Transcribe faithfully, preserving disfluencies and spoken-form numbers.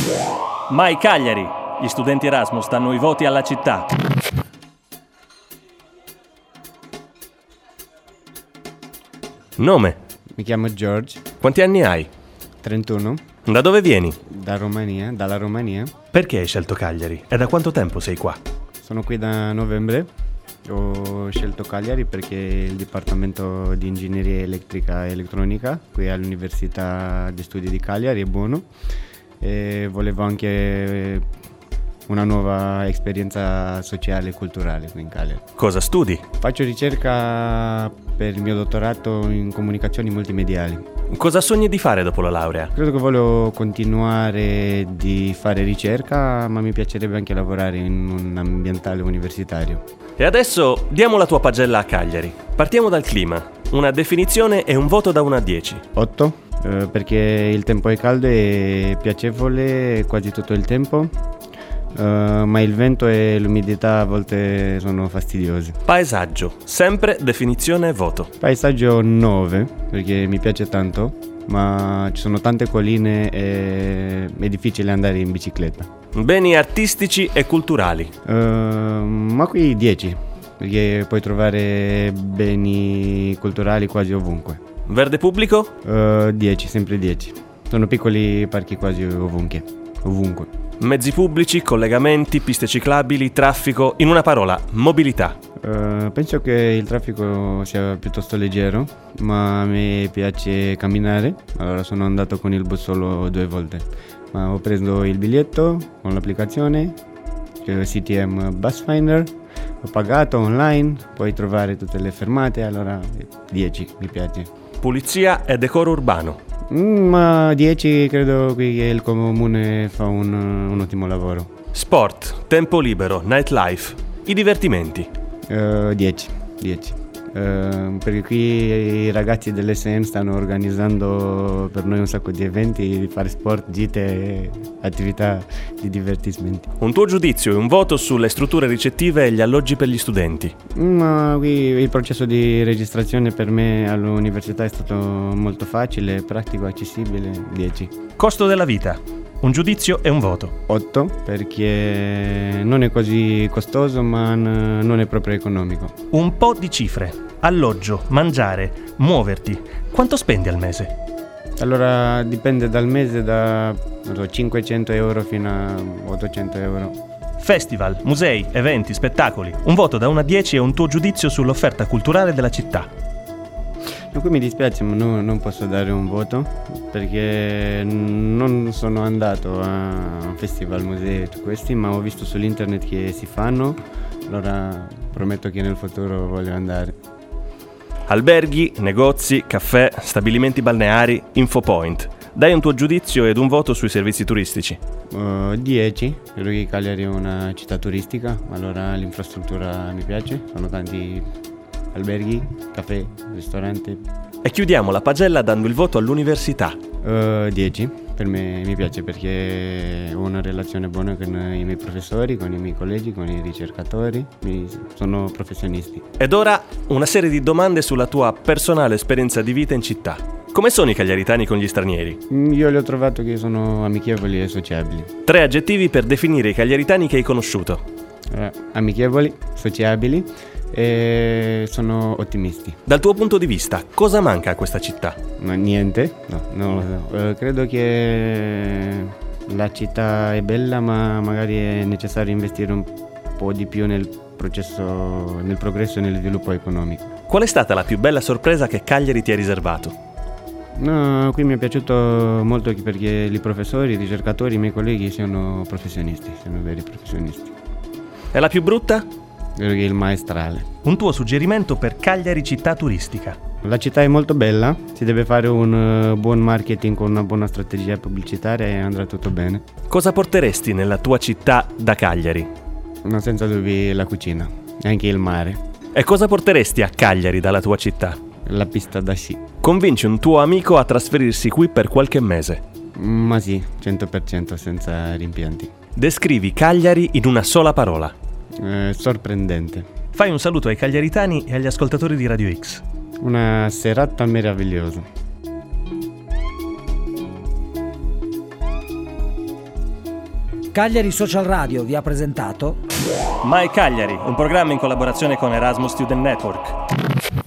Mai Cagliari! Gli studenti Erasmus danno i voti alla città. Nome? Mi chiamo George. Quanti anni hai? trentuno. Da dove vieni? Da Romania, dalla Romania. Perché hai scelto Cagliari? E da quanto tempo sei qua? Sono qui da novembre. Ho scelto Cagliari perché il Dipartimento di Ingegneria Elettrica e Elettronica qui all'Università di Studi di Cagliari è buono e volevo anche una nuova esperienza sociale e culturale qui in Cagliari. Cosa studi? Faccio ricerca per il mio dottorato in comunicazioni multimediali. Cosa sogni di fare dopo la laurea? Credo che voglio continuare di fare ricerca, ma mi piacerebbe anche lavorare in un ambientale universitario. E adesso diamo la tua pagella a Cagliari. Partiamo dal clima. Una definizione e un voto da uno a dieci. otto, eh, perché il tempo è caldo e piacevole quasi tutto il tempo, eh, ma il vento e l'umidità a volte sono fastidiosi. Paesaggio. Sempre definizione e voto. Paesaggio nove, perché mi piace tanto, ma ci sono tante colline e è difficile andare in bicicletta. Beni artistici e culturali. Uh, ma qui dieci, perché puoi trovare beni culturali quasi ovunque. Verde pubblico? Uh, dieci, sempre dieci. Sono piccoli parchi quasi ovunque. ovunque. Mezzi pubblici, collegamenti, piste ciclabili, traffico, in una parola, mobilità. Uh, penso che il traffico sia piuttosto leggero, ma a me piace camminare, allora sono andato con il bus solo due volte. Ma ho preso il biglietto con l'applicazione C T M Bus Finder, ho pagato online, puoi trovare tutte le fermate, allora dieci mi piace. Pulizia e decoro urbano. Mm, ma dieci credo che il comune fa un, un ottimo lavoro. Sport, tempo libero, nightlife, i divertimenti. Uh, dieci, dieci. Uh, perché qui i ragazzi dell'S M stanno organizzando per noi un sacco di eventi, di fare sport, gite e attività di divertimento. Un tuo giudizio e un voto sulle strutture ricettive e gli alloggi per gli studenti. Ma qui il processo di registrazione per me all'università è stato molto facile, pratico, accessibile, dieci. Costo della vita. Un giudizio e un voto. otto, perché non è così costoso ma n- non è proprio economico. Un po' di cifre. Alloggio, mangiare, muoverti. Quanto spendi al mese? Allora dipende dal mese, da non so, cinquecento euro fino a ottocento euro. Festival, musei, eventi, spettacoli. Un voto da uno a dieci e un tuo giudizio sull'offerta culturale della città. No, qui mi dispiace, ma no, non posso dare un voto perché non sono andato a festival, musei e tutti questi, ma ho visto sull'internet che si fanno, allora prometto che nel futuro voglio andare. Alberghi, negozi, caffè, stabilimenti balneari, infopoint. Dai un tuo giudizio ed un voto sui servizi turistici. Uh, dieci, credo che Cagliari è una città turistica, allora l'infrastruttura mi piace, sono tanti alberghi, caffè, ristoranti. E chiudiamo la pagella dando il voto all'università. Uh, dieci, per me mi piace perché ho una relazione buona con i miei professori, con i miei colleghi, con i ricercatori, mi, sono professionisti. Ed ora una serie di domande sulla tua personale esperienza di vita in città. Come sono i cagliaritani con gli stranieri? Io li ho trovato che sono amichevoli e sociabili. Tre aggettivi per definire i cagliaritani che hai conosciuto. Uh, amichevoli, sociabili e sono ottimisti. Dal tuo punto di vista, cosa manca a questa città? Ma niente, no, non lo so. Uh, credo che la città è bella, ma magari è necessario investire un po' di più nel processo, nel progresso e nel sviluppo economico. Qual è stata la più bella sorpresa che Cagliari ti ha riservato? No, qui mi è piaciuto molto perché i professori, i ricercatori, i miei colleghi sono professionisti, sono veri professionisti. E la più brutta? Credo che è il maestrale. Un tuo suggerimento per Cagliari città turistica. La città è molto bella, si deve fare un uh, buon marketing con una buona strategia pubblicitaria e andrà tutto bene. Cosa porteresti nella tua città da Cagliari? No, senza dubbi la cucina, anche il mare. E cosa porteresti a Cagliari dalla tua città? La pista da sci. Convinci un tuo amico a trasferirsi qui per qualche mese. Ma sì, cento per cento senza rimpianti. Descrivi Cagliari in una sola parola. Eh, sorprendente. Fai un saluto ai cagliaritani e agli ascoltatori di Radio X. Una serata meravigliosa. Cagliari Social Radio vi ha presentato My Cagliari, un programma in collaborazione con Erasmus Student Network.